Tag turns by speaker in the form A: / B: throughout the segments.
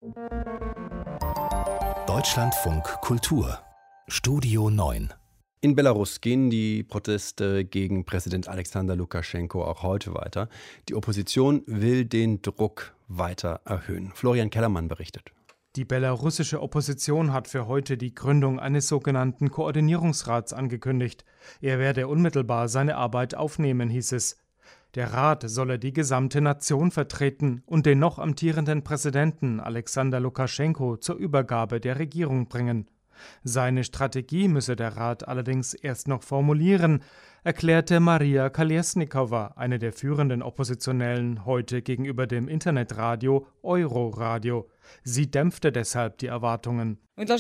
A: Deutschlandfunk Kultur Studio 9.
B: In Belarus gehen die Proteste gegen Präsident Alexander Lukaschenko auch heute weiter. Die Opposition will den Druck weiter erhöhen. Florian Kellermann berichtet.
C: Die belarussische Opposition hat für heute die Gründung eines sogenannten Koordinierungsrats angekündigt. Er werde unmittelbar seine Arbeit aufnehmen, hieß es. Der Rat solle die gesamte Nation vertreten und den noch amtierenden Präsidenten Alexander Lukaschenko zur Übergabe der Regierung bringen. Seine Strategie müsse der Rat allerdings erst noch formulieren, erklärte Maria Kolesnikova, eine der führenden Oppositionellen, heute gegenüber dem Internetradio Euroradio. Sie dämpfte deshalb die Erwartungen.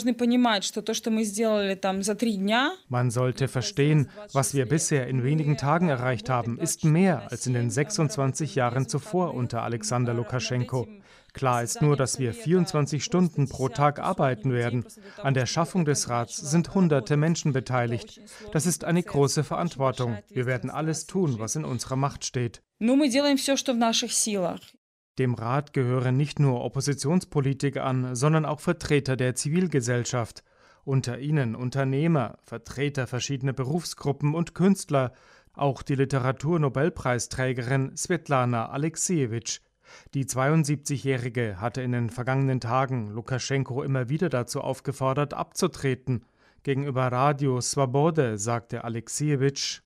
C: Man sollte verstehen, was wir bisher in wenigen Tagen erreicht haben, ist mehr als in den 26 Jahren zuvor unter Alexander Lukaschenko. Klar ist nur, dass wir 24 Stunden pro Tag arbeiten werden. An der Schaffung des Rats sind hunderte Menschen beteiligt. Das ist eine große Verantwortung. Wir werden alles tun, was in unserer Macht steht. Dem Rat gehören nicht nur Oppositionspolitiker an, sondern auch Vertreter der Zivilgesellschaft. Unter ihnen Unternehmer, Vertreter verschiedener Berufsgruppen und Künstler, auch die Literaturnobelpreisträgerin Svetlana Aleksejewitsch. Die 72-Jährige hatte in den vergangenen Tagen Lukaschenko immer wieder dazu aufgefordert, abzutreten. Gegenüber Radio Swobode sagte Aleksejewitsch: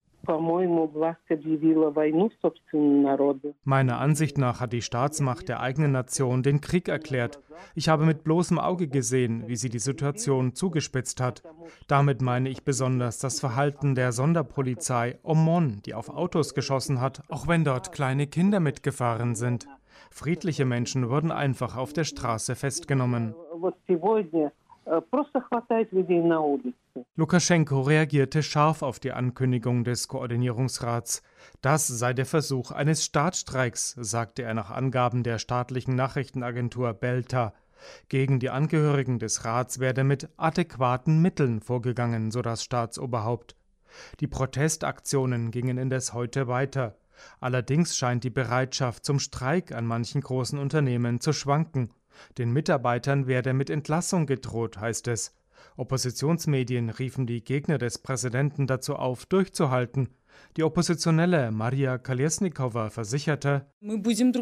C: Meiner Ansicht nach hat die Staatsmacht der eigenen Nation den Krieg erklärt. Ich habe mit bloßem Auge gesehen, wie sie die Situation zugespitzt hat. Damit meine ich besonders das Verhalten der Sonderpolizei OMON, die auf Autos geschossen hat, auch wenn dort kleine Kinder mitgefahren sind. Friedliche Menschen wurden einfach auf der Straße festgenommen. Lukaschenko reagierte scharf auf die Ankündigung des Koordinierungsrats. Das sei der Versuch eines Staatsstreiks, sagte er nach Angaben der staatlichen Nachrichtenagentur Belta. Gegen die Angehörigen des Rats werde mit adäquaten Mitteln vorgegangen, so das Staatsoberhaupt. Die Protestaktionen gingen indes heute weiter. Allerdings scheint die Bereitschaft zum Streik an manchen großen Unternehmen zu schwanken. Den Mitarbeitern werde mit Entlassung gedroht, heißt es. Oppositionsmedien riefen die Gegner des Präsidenten dazu auf, durchzuhalten. Die Oppositionelle Maria Kolesnikova versicherte: Wir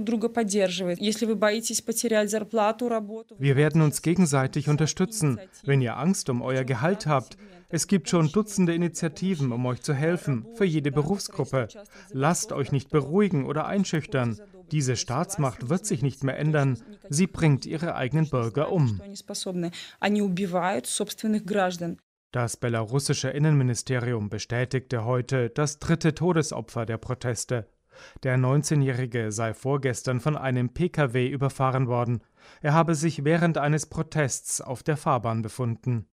C: werden uns gegenseitig unterstützen, wenn ihr Angst um euer Gehalt habt. Es gibt schon Dutzende Initiativen, um euch zu helfen, für jede Berufsgruppe. Lasst euch nicht beruhigen oder einschüchtern. Diese Staatsmacht wird sich nicht mehr ändern. Sie bringt ihre eigenen Bürger um. Das belarussische Innenministerium bestätigte heute das 3. Todesopfer der Proteste. Der 19-Jährige sei vorgestern von einem Pkw überfahren worden. Er habe sich während eines Protests auf der Fahrbahn befunden.